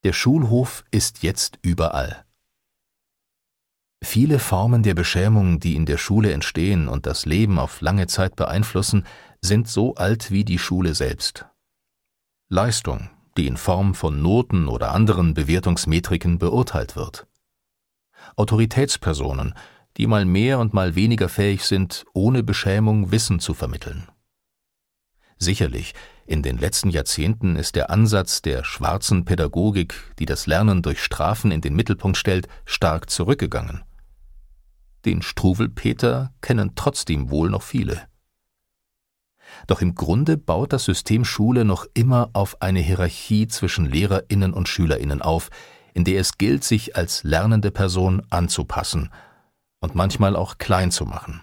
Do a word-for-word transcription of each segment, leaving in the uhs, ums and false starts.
Der Schulhof ist jetzt überall. Viele Formen der Beschämung, die in der Schule entstehen und das Leben auf lange Zeit beeinflussen, sind so alt wie die Schule selbst. Leistung, die in Form von Noten oder anderen Bewertungsmetriken beurteilt wird. Autoritätspersonen, die mal mehr und mal weniger fähig sind, ohne Beschämung Wissen zu vermitteln. Sicherlich, in den letzten Jahrzehnten ist der Ansatz der schwarzen Pädagogik, die das Lernen durch Strafen in den Mittelpunkt stellt, stark zurückgegangen. Den Struwwelpeter kennen trotzdem wohl noch viele. Doch im Grunde baut das System Schule noch immer auf eine Hierarchie zwischen LehrerInnen und SchülerInnen auf, in der es gilt, sich als lernende Person anzupassen und manchmal auch klein zu machen.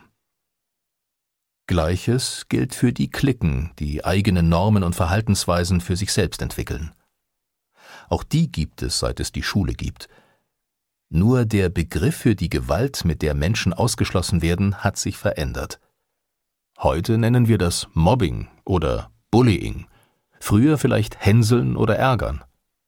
Gleiches gilt für die Cliquen, die eigene Normen und Verhaltensweisen für sich selbst entwickeln. Auch die gibt es, seit es die Schule gibt. Nur der Begriff für die Gewalt, mit der Menschen ausgeschlossen werden, hat sich verändert. Heute nennen wir das Mobbing oder Bullying, früher vielleicht Hänseln oder Ärgern.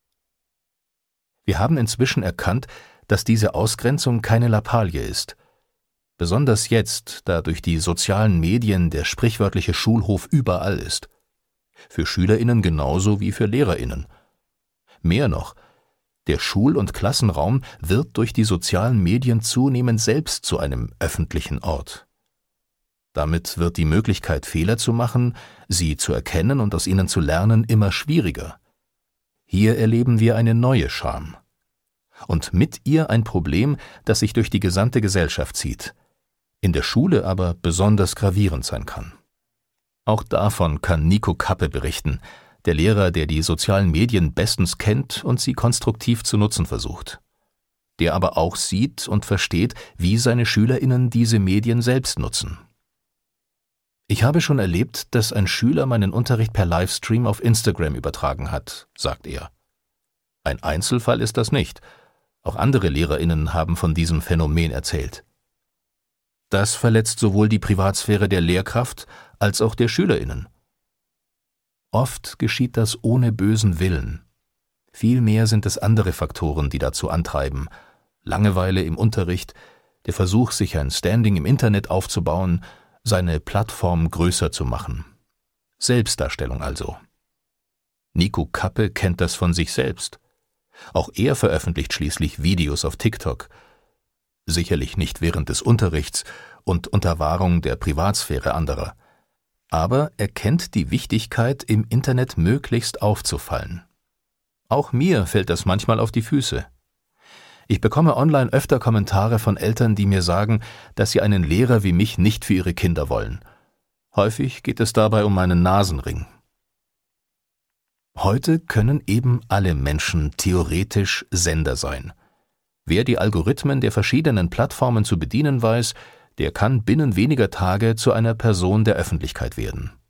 Wir haben inzwischen erkannt, dass diese Ausgrenzung keine Lappalie ist. Besonders jetzt, da durch die sozialen Medien der sprichwörtliche Schulhof überall ist. Für SchülerInnen genauso wie für LehrerInnen. Mehr noch, der Schul- und Klassenraum wird durch die sozialen Medien zunehmend selbst zu einem öffentlichen Ort. Damit wird die Möglichkeit, Fehler zu machen, sie zu erkennen und aus ihnen zu lernen, immer schwieriger. Hier erleben wir eine neue Scham. Und mit ihr ein Problem, das sich durch die gesamte Gesellschaft zieht, in der Schule aber besonders gravierend sein kann. Auch davon kann Nico Kappe berichten, der Lehrer, der die sozialen Medien bestens kennt und sie konstruktiv zu nutzen versucht. Der aber auch sieht und versteht, wie seine SchülerInnen diese Medien selbst nutzen. Ich habe schon erlebt, dass ein Schüler meinen Unterricht per Livestream auf Instagram übertragen hat, sagt er. Ein Einzelfall ist das nicht. Auch andere LehrerInnen haben von diesem Phänomen erzählt. Das verletzt sowohl die Privatsphäre der Lehrkraft als auch der SchülerInnen. Oft geschieht das ohne bösen Willen. Vielmehr sind es andere Faktoren, die dazu antreiben. Langeweile im Unterricht, der Versuch, sich ein Standing im Internet aufzubauen, seine Plattform größer zu machen. Selbstdarstellung also. Nico Kappe kennt das von sich selbst. Auch er veröffentlicht schließlich Videos auf TikTok. Sicherlich nicht während des Unterrichts und unter Wahrung der Privatsphäre anderer. Aber er kennt die Wichtigkeit, im Internet möglichst aufzufallen. Auch mir fällt das manchmal auf die Füße. Ich bekomme online öfter Kommentare von Eltern, die mir sagen, dass sie einen Lehrer wie mich nicht für ihre Kinder wollen. Häufig geht es dabei um meinen Nasenring. Heute können eben alle Menschen theoretisch Sender sein. Wer die Algorithmen der verschiedenen Plattformen zu bedienen weiß, der kann binnen weniger Tage zu einer Person der Öffentlichkeit werden.